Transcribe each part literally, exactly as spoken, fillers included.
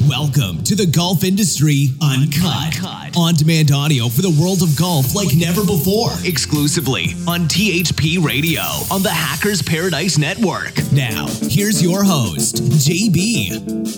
Welcome to the Golf Industry Uncut. Uncut. On-demand audio for the world of golf like never before. Exclusively on T H P Radio on the Hackers Paradise Network. Now, here's your host, J B.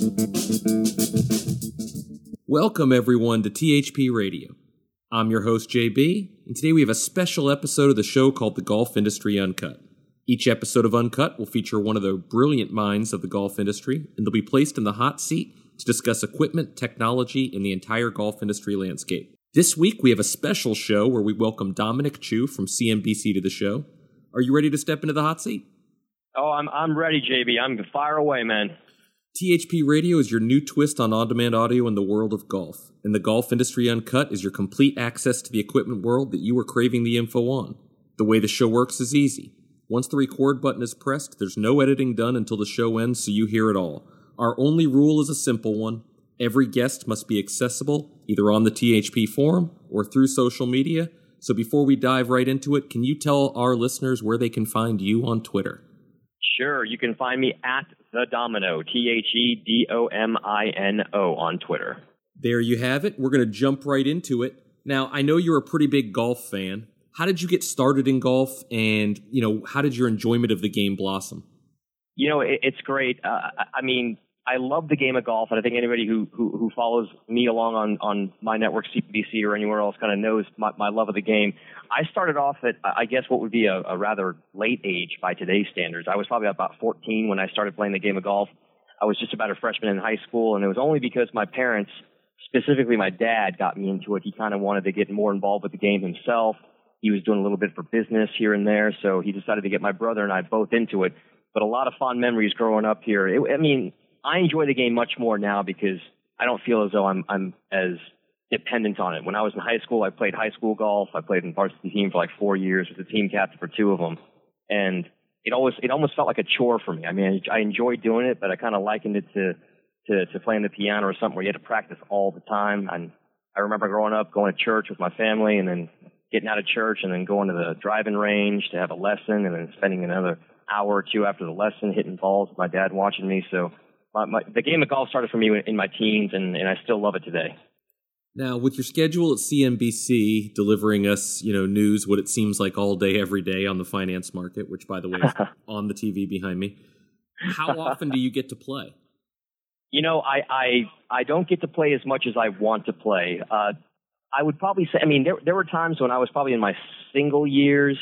Welcome, everyone, to T H P Radio. I'm your host, J B, and today we have a special episode of the show called The Golf Industry Uncut. Each episode of Uncut will feature one of the brilliant minds of the golf industry, and they'll be placed in the hot seat to discuss equipment, technology, and the entire golf industry landscape. This week, we have a special show where we welcome Dominic Chu from C N B C to the show. Are you ready to step into the hot seat? Oh, I'm I'm ready, J B. I'm fire away, man. T H P Radio is your new twist on on-demand audio in the world of golf, and the Golf Industry Uncut is your complete access to the equipment world that you were craving the info on. The way the show works is easy. Once the record button is pressed, there's no editing done until the show ends, so you hear it all. Our only rule is a simple one. Every guest must be accessible, either on the T H P forum or through social media. So before we dive right into it, can you tell our listeners where they can find you on Twitter? Sure. You can find me at The Domino, T H E D O M I N O on Twitter. There you have it. We're going to jump right into it. Now, I know you're a pretty big golf fan. How did you get started in golf, and, you know, how did your enjoyment of the game blossom? You know, it, it's great. Uh, I mean, I love the game of golf, and I think anybody who who, who follows me along on, on my network, C N B C or anywhere else, kind of knows my, my love of the game. I started off at, I guess, what would be a, a rather late age by today's standards. I was probably about fourteen when I started playing the game of golf. I was just about a freshman in high school, and it was only because my parents, specifically my dad, got me into it. He kind of wanted to get more involved with the game himself. He was doing a little bit for business here and there, so he decided to get my brother and I both into it. But a lot of fond memories growing up here. It, I mean, I enjoy the game much more now because I don't feel as though I'm I'm as dependent on it. When I was in high school, I played high school golf. I played in the varsity team for like four years, was the team captain for two of them, and it always it almost felt like a chore for me. I mean, I enjoyed doing it, but I kind of likened it to, to to playing the piano or something where you had to practice all the time. And I remember growing up, going to church with my family, and then getting out of church and then going to the driving range to have a lesson, and then spending another hour or two after the lesson hitting balls with my dad watching me. So my, my, the game of golf started for me in my teens, and, and I still love it today. Now, with your schedule at C N B C delivering us, you know, news, what it seems like all day, every day on the finance market, which, by the way, is on the T V behind me, how often do you get to play? You know, I, I, I don't get to play as much as I want to play. Uh, I would probably say, I mean, there there were times when I was probably in my single years,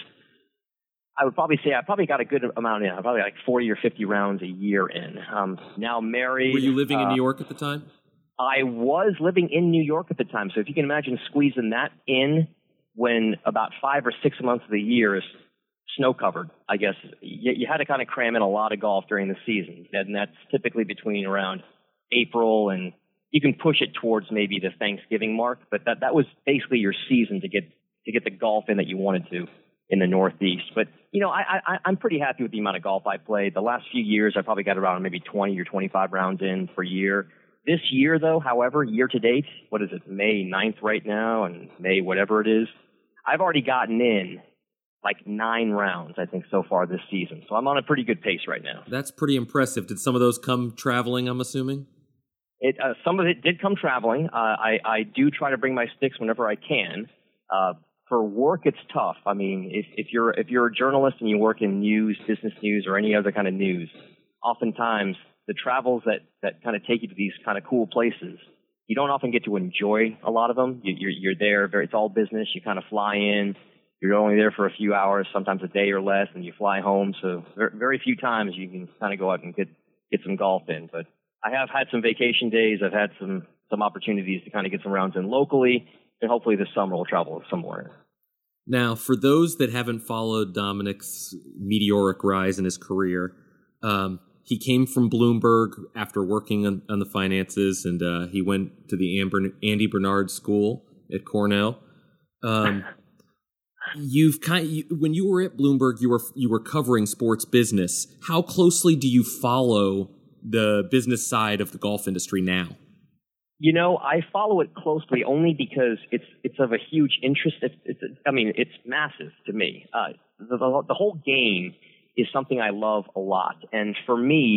I would probably say I probably got a good amount in. I probably like forty or fifty rounds a year in. Um, now married. Were you living uh, in New York at the time? I was living in New York at the time. So if you can imagine squeezing that in when about five or six months of the year is snow covered, I guess you, you had to kind of cram in a lot of golf during the season. And that's typically between around April and you can push it towards maybe the Thanksgiving mark, but that, that was basically your season to get to get the golf in that you wanted to in the Northeast. But, you know, I, I, I'm pretty happy with the amount of golf I played. The last few years, I probably got around maybe twenty or twenty-five rounds in per year. This year, though, however, year to date, what is it, May ninth right now, and May whatever it is, I've already gotten in like nine rounds, I think, so far this season. So I'm on a pretty good pace right now. That's pretty impressive. Did some of those come traveling, I'm assuming? It, uh, some of it did come traveling. Uh, I, I do try to bring my sticks whenever I can. Uh, for work, it's tough. I mean, if, if you're if you're a journalist and you work in news, business news, or any other kind of news, oftentimes the travels that, that kind of take you to these kind of cool places, you don't often get to enjoy a lot of them. You, you're, you're there, very, it's all business. You kind of fly in. You're only there for a few hours, sometimes a day or less, and you fly home. So very, very few times you can kind of go out and get, get some golf in. But I have had some vacation days. I've had some, some opportunities to kind of get some rounds in locally, and hopefully this summer we'll travel somewhere. Now, for those that haven't followed Dominic's meteoric rise in his career, um, he came from Bloomberg after working on, on the finances, and uh, he went to the Amber, Andy Bernard School at Cornell. Um, you've kind of, you, when you were at Bloomberg, you were you were covering sports business. How closely do you follow the business side of the golf industry now? You know, I follow it closely only because it's it's of a huge interest. It's, it's I mean, it's massive to me. Uh, the, the the whole game is something I love a lot, and for me,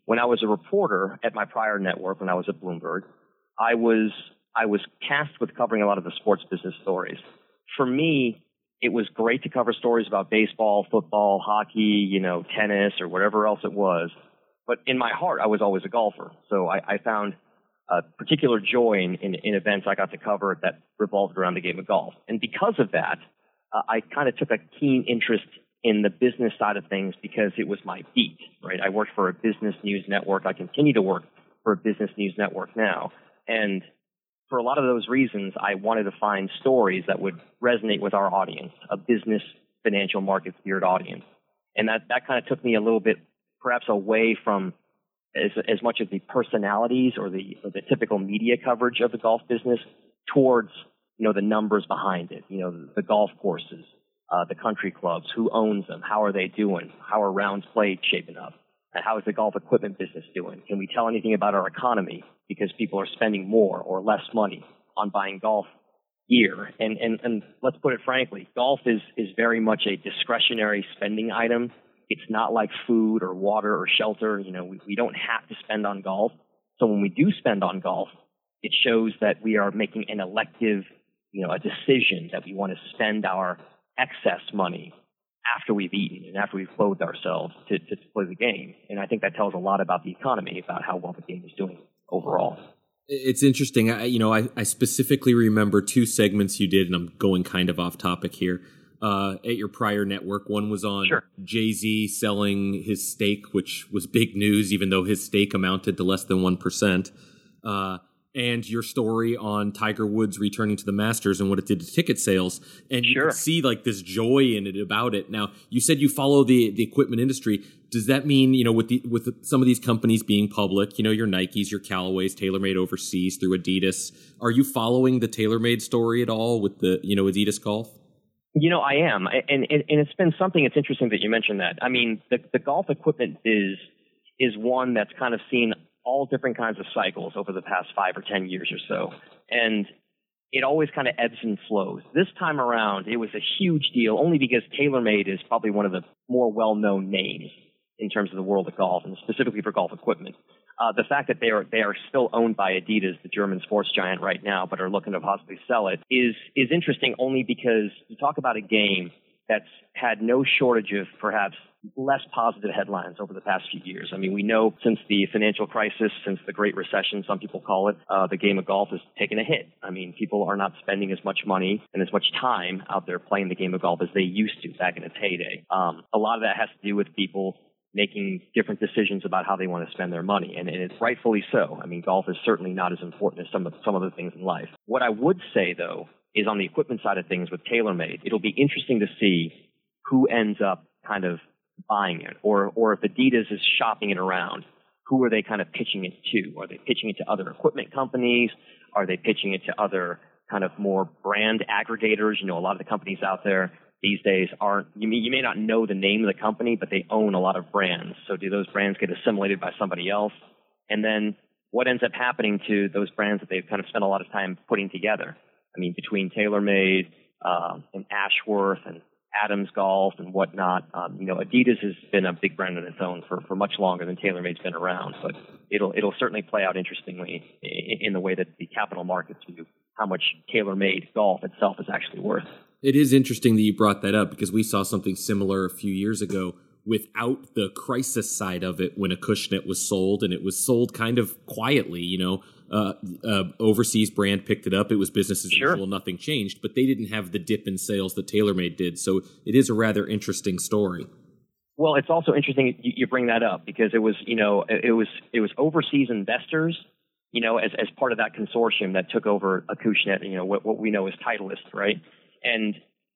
when I was a reporter at my prior network, when I was at Bloomberg, I was I was tasked with covering a lot of the sports business stories. For me, it was great to cover stories about baseball, football, hockey, you know, tennis, or whatever else it was. But in my heart, I was always a golfer. So I, I found a particular joy in, in, in events I got to cover that revolved around the game of golf. And because of that, uh, I kind of took a keen interest in the business side of things because it was my beat, right? I worked for a business news network. I continue to work for a business news network now. And for a lot of those reasons, I wanted to find stories that would resonate with our audience, a business, financial markets geared audience. And that, that kind of took me a little bit perhaps away from as, as much of the personalities or the, or the typical media coverage of the golf business towards, you know, the numbers behind it, you know, the, the golf courses, uh, the country clubs, who owns them, how are they doing, how are rounds played shaping up, and how is the golf equipment business doing? Can we tell anything about our economy because people are spending more or less money on buying golf gear? And, and, and let's put it frankly, golf is, is very much a discretionary spending item. It's not like food or water or shelter. You know, we, we don't have to spend on golf. So when we do spend on golf, it shows that we are making an elective, you know, a decision that we want to spend our excess money after we've eaten and after we've clothed ourselves to, to play the game. And I think that tells a lot about the economy, about how well the game is doing overall. It's interesting. I, you know, I, I specifically remember two segments you did, and I'm going kind of off topic here. Uh, at your prior network, one was on sure. Jay-Z selling his stake, which was big news, even though his stake amounted to less than one percent. Uh, and your story on Tiger Woods returning to the Masters and what it did to ticket sales. And you sure. could see like this joy in it about it. Now, you said you follow the, the equipment industry. Does that mean, you know, with the, with some of these companies being public, you know, your Nikes, your Callaways, TaylorMade overseas through Adidas, are you following the TaylorMade story at all with the, you know, Adidas Golf? You know, I am. And, and, and it's been something that's interesting that you mentioned that. I mean, the, the golf equipment is, is one that's kind of seen all different kinds of cycles over the past five or ten years or so. And it always kind of ebbs and flows. This time around, it was a huge deal only because TaylorMade is probably one of the more well-known names in terms of the world of golf, and specifically for golf equipment. Uh, the fact that they are they are still owned by Adidas, the German sports giant right now, but are looking to possibly sell it, is is interesting only because you talk about a game that's had no shortage of perhaps less positive headlines over the past few years. I mean, we know since the financial crisis, since the Great Recession, some people call it, uh, the game of golf has taken a hit. I mean, people are not spending as much money and as much time out there playing the game of golf as they used to back in its heyday. Um, a lot of that has to do with people making different decisions about how they want to spend their money, and, and it's rightfully so. I mean, golf is certainly not as important as some of some other things in life. What I would say, though, is on the equipment side of things with TaylorMade, it'll be interesting to see who ends up kind of buying it, or or if Adidas is shopping it around, who are they kind of pitching it to? Are they pitching it to other equipment companies? Are they pitching it to other kind of more brand aggregators? You know, a lot of the companies out there these days aren't, you may, you may not know the name of the company, but they own a lot of brands. So do those brands get assimilated by somebody else? And then what ends up happening to those brands that they've kind of spent a lot of time putting together? I mean, between TaylorMade uh, and Ashworth and Adams Golf and whatnot, um, you know, Adidas has been a big brand on its own for, for much longer than TaylorMade's been around. But it'll it'll certainly play out interestingly in, in the way that the capital markets view how much TaylorMade golf itself is actually worth. It is interesting that you brought that up because we saw something similar a few years ago without the crisis side of it when Acushnet was sold, and it was sold kind of quietly, you know. Uh, uh, overseas brand picked it up. It was business as sure. usual. Nothing changed, but they didn't have the dip in sales that TaylorMade did. So it is a rather interesting story. Well, it's also interesting you, you bring that up because it was, you know, it was it was overseas investors, you know, as as part of that consortium that took over Acushnet, you know, what, what we know as Titleist, right? And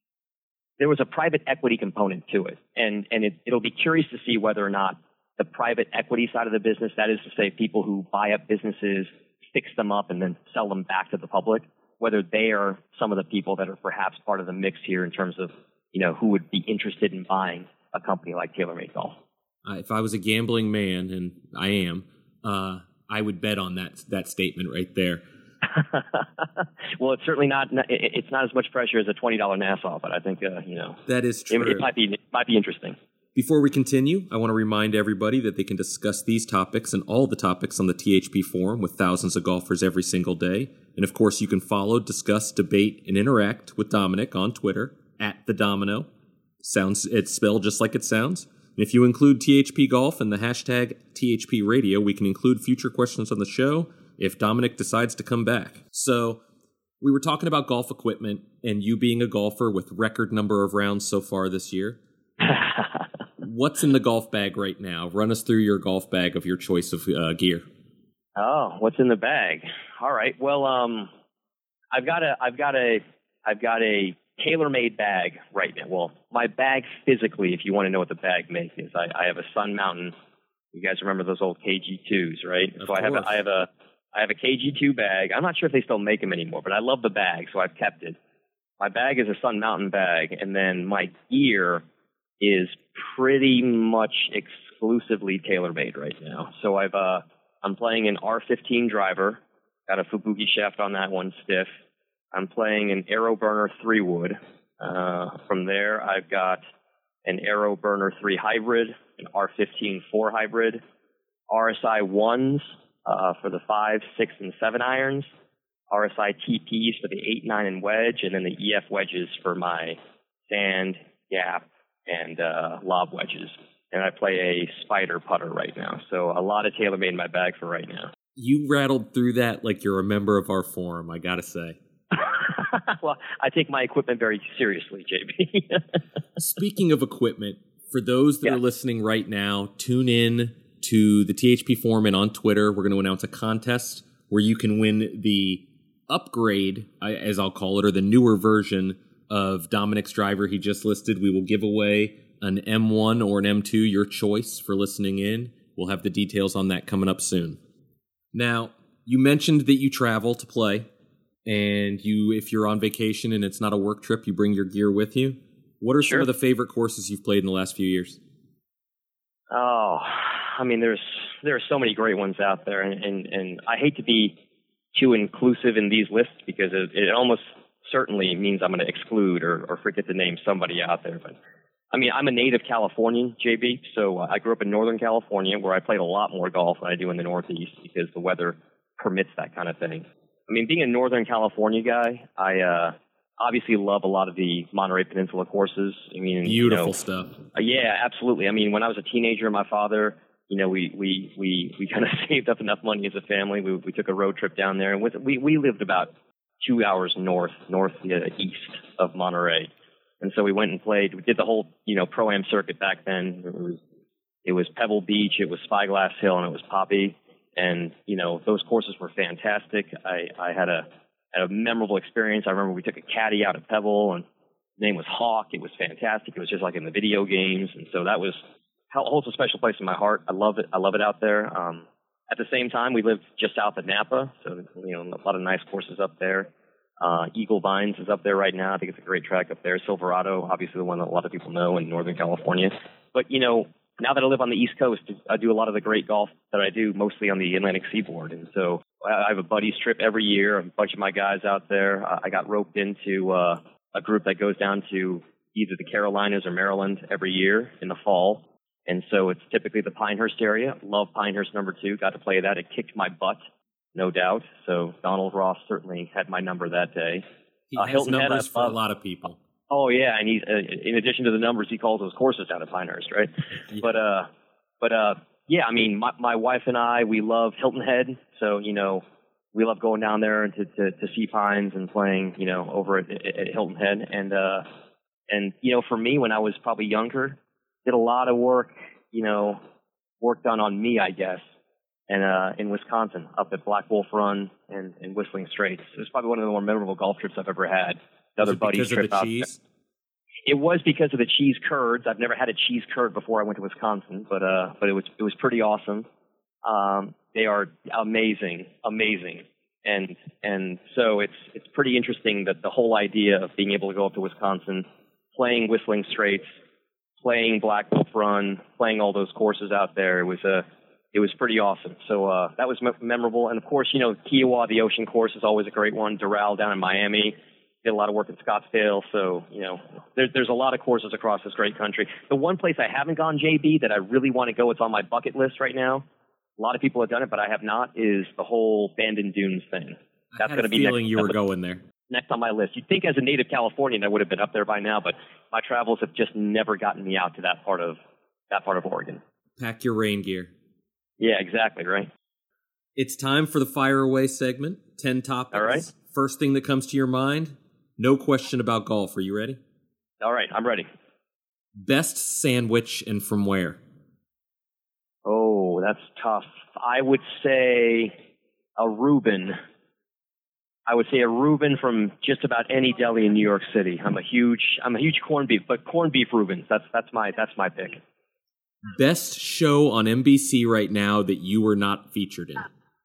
there was a private equity component to it, and and it, it'll be curious to see whether or not the private equity side of the business, that is to say, people who buy up businesses, fix them up, and then sell them back to the public, whether they are some of the people that are perhaps part of the mix here in terms of, you know, who would be interested in buying a company like TaylorMade Golf. Uh, if I was a gambling man, and I am, uh, I would bet on that that statement right there. Well, it's certainly not. It's not as much pressure as a twenty dollar Nassau, but I think uh, you know that is true. It, it might be it might be interesting. Before we continue, I want to remind everybody that they can discuss these topics and all the topics on the T H P forum with thousands of golfers every single day. And of course, you can follow, discuss, debate, and interact with Dominic on Twitter, at the Domino. Sounds, it's spelled just like it sounds. And if you include T H P Golf and the hashtag T H P Radio, we can include future questions on the show if Dominic decides to come back. So, we were talking about golf equipment and you being a golfer with record number of rounds so far this year. What's in the golf bag right now? Run us through your golf bag of your choice of uh, gear. Oh, what's in the bag? All right. Well, um, I've got a, I've got a, I've got a tailor-made bag right now. Well, my bag physically, if you want to know what the bag make is, I, I have a Sun Mountain. You guys remember those old K G twos, right? Of so I have, a, I have a, I have a K G two bag. I'm not sure if they still make them anymore, but I love the bag, so I've kept it. My bag is a Sun Mountain bag, and then my gear is pretty much exclusively tailor-made right now. So I've uh, I'm playing an R fifteen driver, got a Fubuki shaft on that one, stiff. I'm playing an Aero Burner three wood. Uh, from there, I've got an Aero Burner three hybrid, an R fifteen four hybrid, R S I ones uh, for the five, six, and seven irons, R S I T Ps for the eight, nine, and wedge, and then the E F wedges for my sand, gap, and uh, lob wedges. And I play a spider putter right now. So a lot of TaylorMade in my bag for right now. You rattled through that like you're a member of our forum, I gotta say. Well, I take my equipment very seriously, J B. Speaking of equipment, for those that yeah. are listening right now, tune in to the T H P forum and on Twitter. We're going to announce a contest where you can win the upgrade, as I'll call it, or the newer version of Dominic's driver he just listed. We will give away an M one or an M two, your choice, for listening in. We'll have the details on that coming up soon. Now, you mentioned that you travel to play, and you, if you're on vacation and it's not a work trip, you bring your gear with you. What are sure. some of the favorite courses you've played in the last few years? Oh, I mean, there's there are so many great ones out there, and, and, and I hate to be too inclusive in these lists because it, it almost certainly means I'm going to exclude or, or forget to name somebody out there. But I mean, I'm a native Californian, J B, so uh, I grew up in Northern California where I played a lot more golf than I do in the Northeast because the weather permits that kind of thing. I mean, being a Northern California guy, I uh, obviously love a lot of the Monterey Peninsula courses. I mean, beautiful you know, stuff. Uh, yeah, absolutely. I mean, when I was a teenager, my father, you know, we we we, we kind of saved up enough money as a family. We we took a road trip down there, and with, we we lived about two hours north north uh, east of Monterey, and so we went and played. We did the whole you know Pro-Am circuit back then. It was it was Pebble Beach, it was Spyglass Hill, and it was Poppy. And, you know, those courses were fantastic. I, I had a, had a memorable experience. I remember we took a caddy out at Pebble, and his name was Hawk. It was fantastic. It was just like in the video games. And so that was, holds a special place in my heart. I love it. I love it out there. Um, at the same time, we lived just south of Napa. So, you know, a lot of nice courses up there. Uh, Eagle Vines is up there right now. I think it's a great track up there. Silverado, obviously the one that a lot of people know in Northern California. But, you know, now that I live on the East Coast, I do a lot of the great golf that I do mostly on the Atlantic Seaboard. And so I have a buddies trip every year, a bunch of my guys out there. I got roped into uh, a group that goes down to either the Carolinas or Maryland every year in the fall. And so it's typically the Pinehurst area. Love Pinehurst number two. Got to play that. It kicked my butt, no doubt. So Donald Ross certainly had my number that day. He uh, has Hilton numbers Head, for love, a lot of people. Oh yeah, and he's uh, in addition to the numbers, he calls those courses down at Pinehurst, right? yeah. But uh, but uh, yeah, I mean, my my wife and I, we love Hilton Head, so you know, we love going down there to to, to see pines and playing, you know, over at, at Hilton Head, and uh, and you know, for me, when I was probably younger, did a lot of work, you know, work done on me, I guess, and uh, in Wisconsin, up at Black Wolf Run and, and Whistling Straits. It was probably one of the more memorable golf trips I've ever had. Another buddy's trip because of the cheese? It was because of the cheese curds. I've never had a cheese curd before I went to Wisconsin, but uh, but it was it was pretty awesome. Um, they are amazing, amazing, and and so it's it's pretty interesting that the whole idea of being able to go up to Wisconsin, playing Whistling Straits, playing Black Wolf Run, playing all those courses out there, it was a it was pretty awesome. So uh, that was me- memorable, and of course, you know, Kiowa, the Ocean Course, is always a great one. Doral down in Miami. did a lot of work in Scottsdale. So, you know, there, there's a lot of courses across this great country. The one place I haven't gone, J B, that I really want to go, it's on my bucket list right now. A lot of people have done it, but I have not, is the whole Bandon Dunes thing. That's going to be feeling next, you were going there. Next on my list. You'd think as a native Californian I would have been up there by now, but my travels have just never gotten me out to that part of that part of Oregon. Pack your rain gear. Yeah, exactly, right. It's time for the Fire Away segment. Ten topics. All right. First thing that comes to your mind, no question about golf. Are you ready? All right, I'm ready. Best sandwich and from where? Oh, that's tough. I would say a Reuben. I would say a Reuben from just about any deli in New York City. I'm a huge, I'm a huge corned beef, but corned beef Reubens. That's that's my that's my pick. Best show on N B C right now that you were not featured in?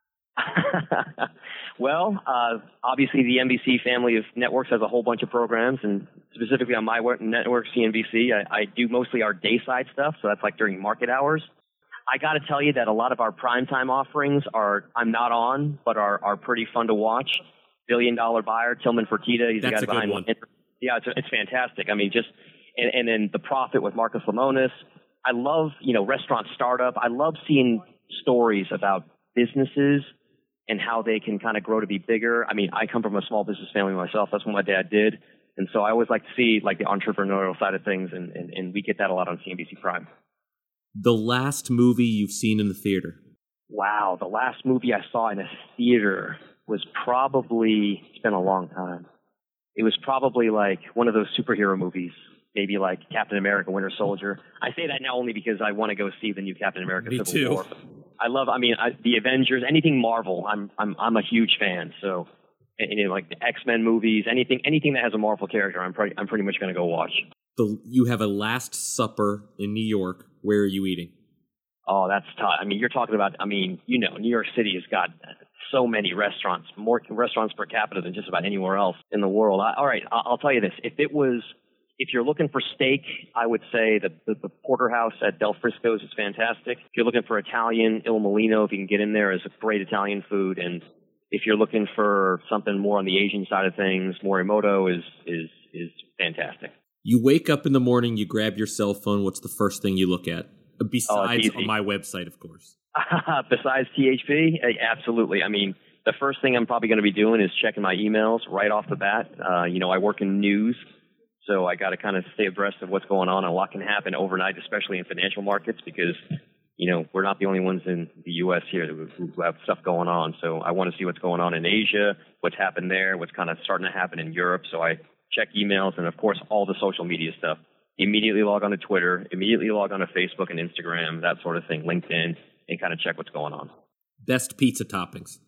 Well, uh, obviously the N B C family of networks has a whole bunch of programs, and specifically on my network, C N B C, I, I do mostly our dayside stuff, so that's like during market hours. I got to tell you that a lot of our primetime offerings are I'm not on, but are are pretty fun to watch. Billion Dollar Buyer, Tillman Fertitta, he's that's the guy a behind one. it. Yeah, it's, it's fantastic. I mean, just and, and then The Profit with Marcus Lemonis. I love, you know, restaurant startup. I love seeing stories about businesses and how they can kind of grow to be bigger. I mean, I come from a small business family myself. That's what my dad did. And so I always like to see like the entrepreneurial side of things, and, and, and we get that a lot on C N B C Prime. The last movie you've seen in the theater? Wow, the last movie I saw in a theater was probably, it's been a long time. It was probably like one of those superhero movies, maybe like Captain America, Winter Soldier. I say that now only because I want to go see the new Captain America Me Civil too. War. I love, I mean, I, the Avengers, anything Marvel, I'm I'm I'm a huge fan. So, and, you know, like the X-Men movies, anything anything that has a Marvel character, I'm pretty I'm pretty much going to go watch. The, you have a Last Supper in New York. Where are you eating? Oh, that's tough. I mean, you're talking about, I mean, you know, New York City has got so many restaurants, more restaurants per capita than just about anywhere else in the world. I, all right, I'll tell you this. If it was, if you're looking for steak, I would say the, the, the Porterhouse at Del Frisco's is fantastic. If you're looking for Italian, Il Molino, if you can get in there, is a great Italian food. And if you're looking for something more on the Asian side of things, Morimoto is is is fantastic. You wake up in the morning, you grab your cell phone. What's the first thing you look at? Besides oh, on my website, of course. Besides T H P? Absolutely. I mean, the first thing I'm probably going to be doing is checking my emails right off the bat. Uh, you know, I work in news, so I got to kind of stay abreast of what's going on. A lot can happen overnight, especially in financial markets, because, you know, we're not the only ones in the U S here who have stuff going on. So I want to see what's going on in Asia, what's happened there, what's kind of starting to happen in Europe. So I check emails and, of course, all the social media stuff. Immediately log on to Twitter, immediately log on to Facebook and Instagram, that sort of thing, LinkedIn, and kind of check what's going on. Best pizza toppings?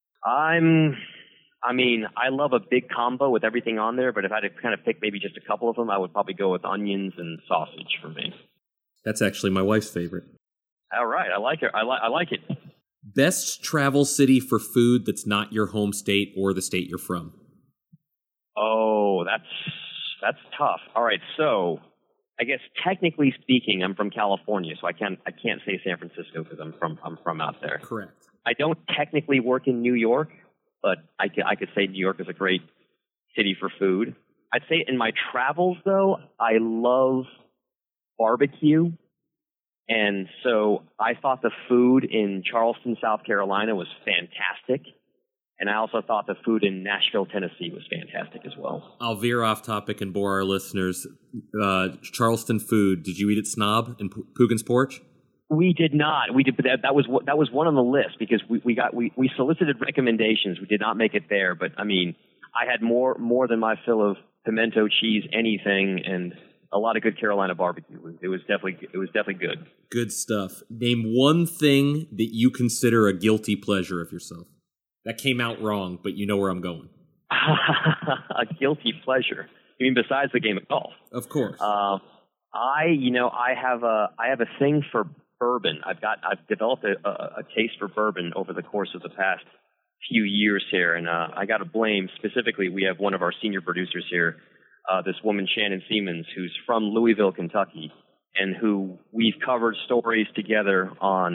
I'm, I mean, I love a big combo with everything on there, but if I had to kind of pick maybe just a couple of them, I would probably go with onions and sausage for me. That's actually my wife's favorite. All right, I like it. I, li- I like it. Best travel city for food that's not your home state or the state you're from? Oh, that's that's tough. All right, so I guess technically speaking, I'm from California, so I can't I can't say San Francisco because I'm from I'm from out there. Correct. I don't technically work in New York, but I could I could say New York is a great city for food. I'd say in my travels though, I love barbecue, and so I thought the food in Charleston, South Carolina was fantastic. And I also thought the food in Nashville, Tennessee was fantastic as well. I'll veer off topic and bore our listeners. Uh, Charleston food, did you eat at Snob in P- Pugins Porch? We did not. We did, but that, that was that was one on the list because we, we got we, we solicited recommendations. We did not make it there, but I mean, I had more more than my fill of pimento cheese, anything, and a lot of good Carolina barbecue. It was definitely it was definitely good. Good stuff. Name one thing that you consider a guilty pleasure of yourself. That came out wrong, but you know where I'm going. A guilty pleasure. You mean besides the game of golf? Of course. Uh, I, you know, I have a, I have a thing for bourbon. I've got, I've developed a, a, a taste for bourbon over the course of the past few years here, and uh, I got to blame specifically. We have one of our senior producers here, uh, this woman Shannon Siemens, who's from Louisville, Kentucky, and who we've covered stories together on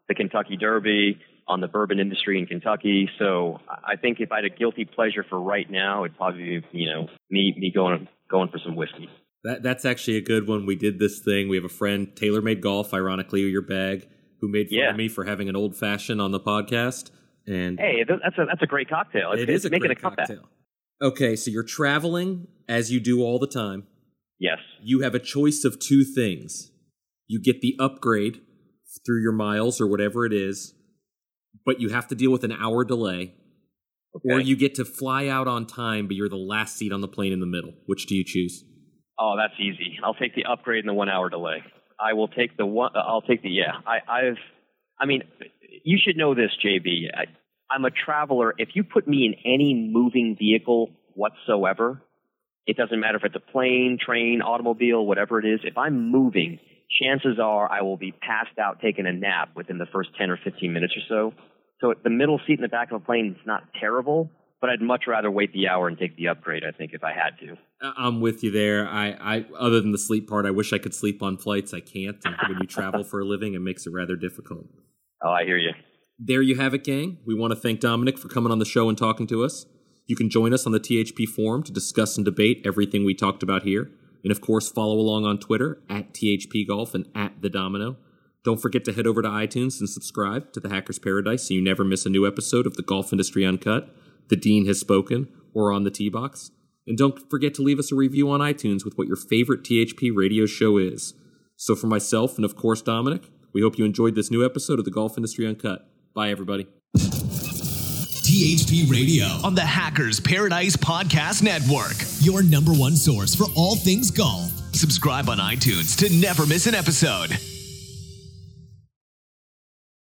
the Kentucky Derby, on the bourbon industry in Kentucky. So I think if I had a guilty pleasure for right now, it'd probably be, you know, me me going going for some whiskey. That that's actually a good one. We did this thing. We have a friend, Taylor Made Golf, ironically, your bag, who made fun yeah. of me for having an old fashioned on the podcast. And hey, that's a that's a great cocktail. It's, it it's is a making great a comeback. cocktail. Okay, so you're traveling as you do all the time. Yes. You have a choice of two things. You get the upgrade through your miles or whatever it is, but you have to deal with an hour delay. Okay. Or you get to fly out on time, but you're the last seat on the plane in the middle. Which do you choose? Oh, that's easy. I'll take the upgrade and the one hour delay. I will take the one. I'll take the yeah. I, I've. I mean, you should know this, J B. I, I'm a traveler. If you put me in any moving vehicle whatsoever, it doesn't matter if it's a plane, train, automobile, whatever it is. If I'm moving, chances are I will be passed out taking a nap within the first ten or fifteen minutes or so. So the middle seat in the back of a plane is not terrible, but I'd much rather wait the hour and take the upgrade, I think, if I had to. I'm with you there. I, I other than the sleep part, I wish I could sleep on flights. I can't. And when you travel for a living, it makes it rather difficult. Oh, I hear you. There you have it, gang. We want to thank Dominic for coming on the show and talking to us. You can join us on the T H P forum to discuss and debate everything we talked about here. And, of course, follow along on Twitter at T H P Golf and at The Domino. Don't forget to head over to iTunes and subscribe to The Hacker's Paradise so you never miss a new episode of The Golf Industry Uncut, The Dean Has Spoken, or On the Tee Box. And don't forget to leave us a review on iTunes with what your favorite T H P radio show is. So for myself and, of course, Dominic, we hope you enjoyed this new episode of The Golf Industry Uncut. Bye, everybody. T H P Radio on the Hackers Paradise Podcast Network, your number one source for all things golf. Subscribe on iTunes to never miss an episode.